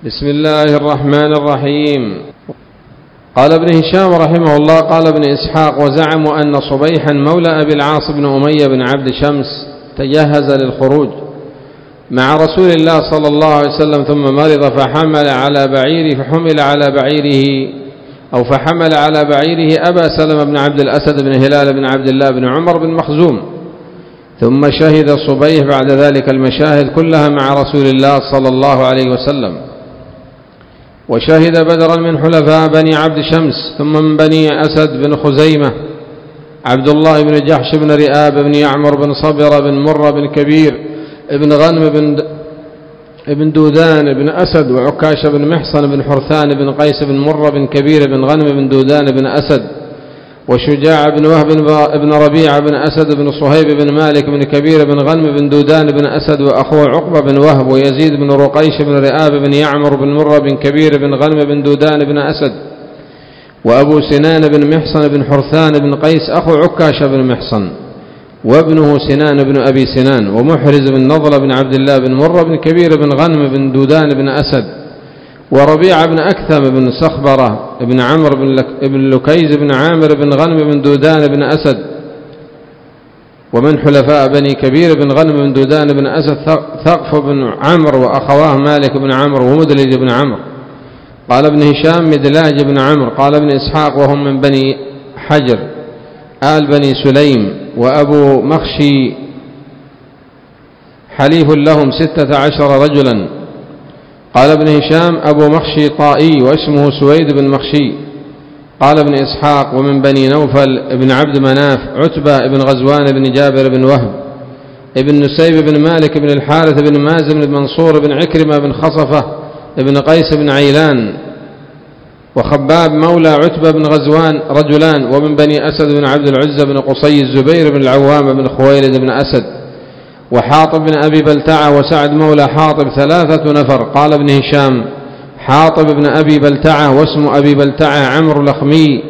بسم الله الرحمن الرحيم. قال ابن هشام رحمه الله: قال ابن إسحاق: وزعموا أن صبيحا مولى أبي العاص بن أمية بن عبد شمس تجهز للخروج مع رسول الله صلى الله عليه وسلم ثم مرض فحمل على بعيره أبا سلمة بن عبد الأسد بن هلال بن عبد الله بن عمر بن مخزوم، ثم شهد صبيح بعد ذلك المشاهد كلها مع رسول الله صلى الله عليه وسلم، وشهد بدرا من حلفاء بني عبد شمس، ثم من بني أسد بن خزيمة عبد الله بن جحش بن رئاب بن يعمر بن صبر بن مر بن كبير بن غنم بن دودان بن أسد، وعكاش بن محصن بن حرثان بن قيس بن مر بن كبير بن غنم بن دودان بن أسد، وشجاع بن وهب بن ربيعة بن أسد بن صهيب بن مالك بن كبير بن غنم بن دودان بن أسد، وأخوه عقبة بن وهب، ويزيد بن رقيش بن رئاب بن يعمر بن مر بن كبير بن غنم بن دودان بن أسد، وأبو سنان بن محصن بن حرثان بن قيس أخو عكاش بن محصن، وابنه سنان بن أبي سنان، ومحرز بن نضل بن عبد الله بن مر بن كبير بن غنم بن دودان بن أسد، وربيعة بن أكثم بن صخبرة بن عمرو بن لكيز بن عامر بن غنم بن دودان بن أسد، ومن حلفاء بني كبير بن غنم بن دودان بن أسد ثقف بن عمرو وأخواه مالك بن عمرو ومدلج بن عمرو. قال ابن هشام: مدلاج بن عمرو. قال ابن إسحاق: وهم من بني حجر آل بني سليم، وأبو مخشي حليف لهم 16 رجلا. قال ابن هشام: أبو مخشي طائي واسمه سويد بن مخشي. قال ابن إسحاق: ومن بني نوفل بن عبد مناف عتبة بن غزوان بن جابر بن وهب ابن نسيب بن مالك بن الحارث بن مازن بن منصور بن عكرمة بن خصفة بن قيس بن عيلان، وخباب مولى عتبة بن غزوان رجلان. ومن بني أسد بن عبد العزة بن قصي الزبير بن العوام بن خويلد بن أسد، وحاطب بن أبي بلتعة، وسعد مولى حاطب 3 نفر. قال ابن هشام: حاطب بن أبي بلتعة واسم أبي بلتعة عمرو لخمي،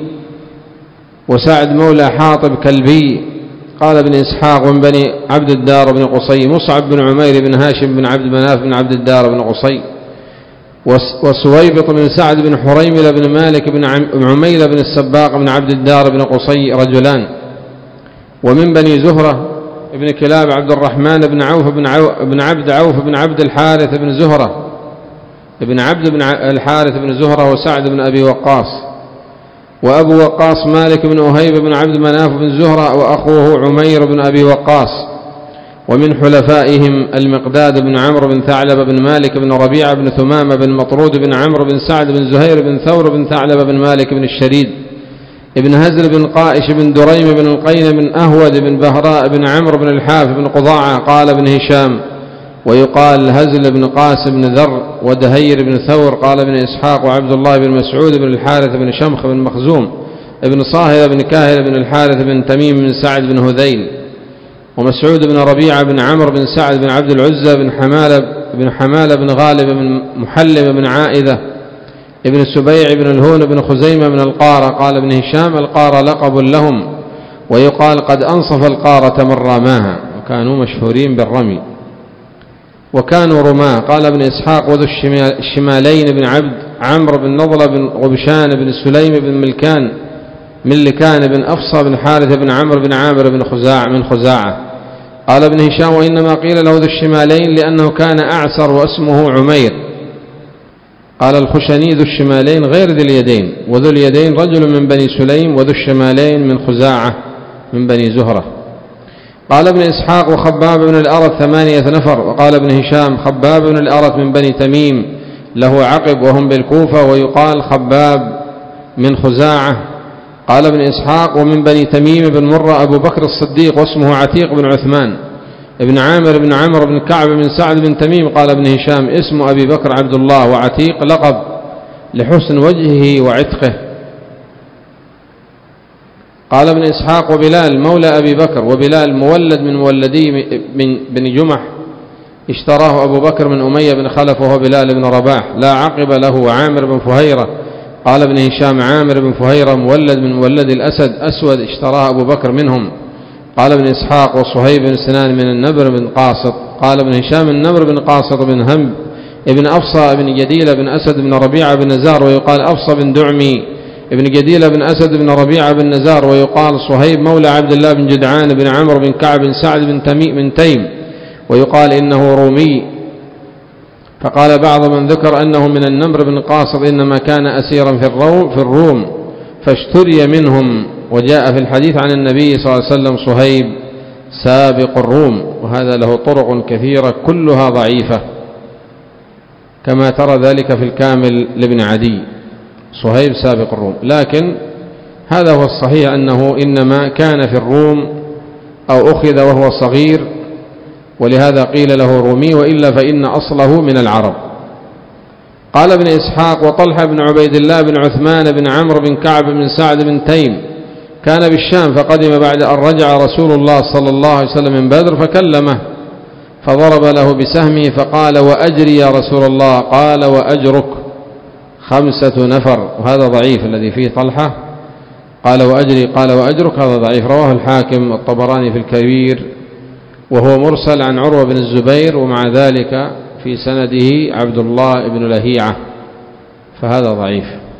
وسعد مولى حاطب كلبي. قال ابن إسحاق: ومن بني عبد الدار بن قصي مصعب بن عمير بن هاشم بن عبد مناف بن عبد الدار بن قصي، وسويبط بن سعد بن حريمل بن مالك بن عميل بن السباق بن عبد الدار بن قصي رجلان. ومن بني زهرة ابن كلاب عبد الرحمن بن عبد عوف بن عبد الحارث بن زهرة ابن عبد بن الحارث بن زهرة، وسعد بن أبي وقاص، وأبو وقاص مالك بن أهيب بن عبد مناف بن زهرة، وأخوه عمير بن أبي وقاص. ومن حلفائهم المقداد بن عمرو بن ثعلب بن مالك بن ربيعة بن ثمامة بن مطرود بن عمرو بن سعد بن زهير بن ثور بن ثعلب بن مالك بن الشريد ابن هزل بن قائش بن دريم بن القين بن أهود بن بهراء بن عمرو بن الحاف بن قضاعة. قال ابن هشام: ويقال هزل بن قاس بن ذر ودهير بن ثور. قال ابن إسحاق: وعبد الله بن مسعود بن الحارث بن شمخ بن مخزوم ابن صاهر بن كاهل بن الحارث بن تميم بن سعد بن هذيل، ومسعود بن ربيعة بن عمرو بن سعد بن عبد العزة بن حمالة بن غالب بن محلم بن عائذة ابن سبيع بن الهون بن خزيمة بن القارة. قال ابن هشام: القارة لقب لهم، ويقال قد أنصف القارة من رماها، وكانوا مشهورين بالرمي وكانوا رماه. قال ابن إسحاق: وذو الشمالين بن عبد عمرو بن نضلة بن غبشان بن سليم بن ملكان بن أفصى بن حارث بن عمرو بن عامر بن خزاعة. قال ابن هشام: وإنما قيل له ذو الشمالين لأنه كان أعسر واسمه عمير. قال الخشني: ذو الشمالين غير ذي اليدين، وذو اليدين رجل من بني سليم، وذو الشمالين من خزاعة من بني زهرة. قال ابن إسحاق: وخباب بن الأرث 8 نفر. وقال ابن هشام: خباب بن الأرث من بني تميم له عقب وهم بالكوفة، ويقال خباب من خزاعة. قال ابن إسحاق: ومن بني تميم بن مرة أبو بكر الصديق واسمه عتيق بن عثمان ابن عامر بن عمرو بن كعب بن سعد بن تميم. قال ابن هشام: اسم أبي بكر عبد الله، وعتيق لقب لحسن وجهه وعتقه. قال ابن إسحاق: وبلال مولى أبي بكر، وبلال مولد من مولدي بن جمح، اشتراه أبو بكر من أمية بن خلف، وهو بلال بن رباح لا عقب له. وعامر بن فهيرة. قال ابن هشام: عامر بن فهيرة مولد من مولد الأسد أسود، اشتراه أبو بكر منهم. قال ابن إسحاق: وصهيب بن سنان من النبر بن قاسط. قال ابن هشام: النبر بن قاسط ابن أفصى بن جديل بن أسد بن ربيعة بن نزار ويقال أفصى بن دعمي ابن جديل بن أسد بن ربيعة بن نزار ويقال صهيب مولى عبد الله بن جدعان بن عمرو بن كعب بن سعد بن تيم ويقال إنه رومي. فقال بعض من ذكر أنه من النمر بن قاصد إنما كان أسيرا في الروم فاشتري منهم. وجاء في الحديث عن النبي صلى الله عليه وسلم صهيب سابق الروم، وهذا له طرق كثيرة كلها ضعيفة كما ترى ذلك في الكامل لابن عدي، صهيب سابق الروم. لكن هذا هو الصحيح أنه إنما كان في الروم أو أخذ وهو صغير، ولهذا قيل له رومي، وإلا فإن أصله من العرب. قال ابن إسحاق: وطلحة بن عبيد الله بن عثمان بن عمرو بن كعب بن سعد بن تيم كان بالشام فقدم بعد أن رجع رسول الله صلى الله عليه وسلم من بدر فكلمه فضرب له بسهمه فقال: وأجري يا رسول الله؟ قال: وأجرك 5 نفر. وهذا ضعيف الذي فيه طلحة قال وأجري قال وأجرك، هذا ضعيف. رواه الحاكم والطبراني في الكبير وهو مرسل عن عروة بن الزبير، ومع ذلك في سنده عبد الله بن لهيعة، فهذا ضعيف.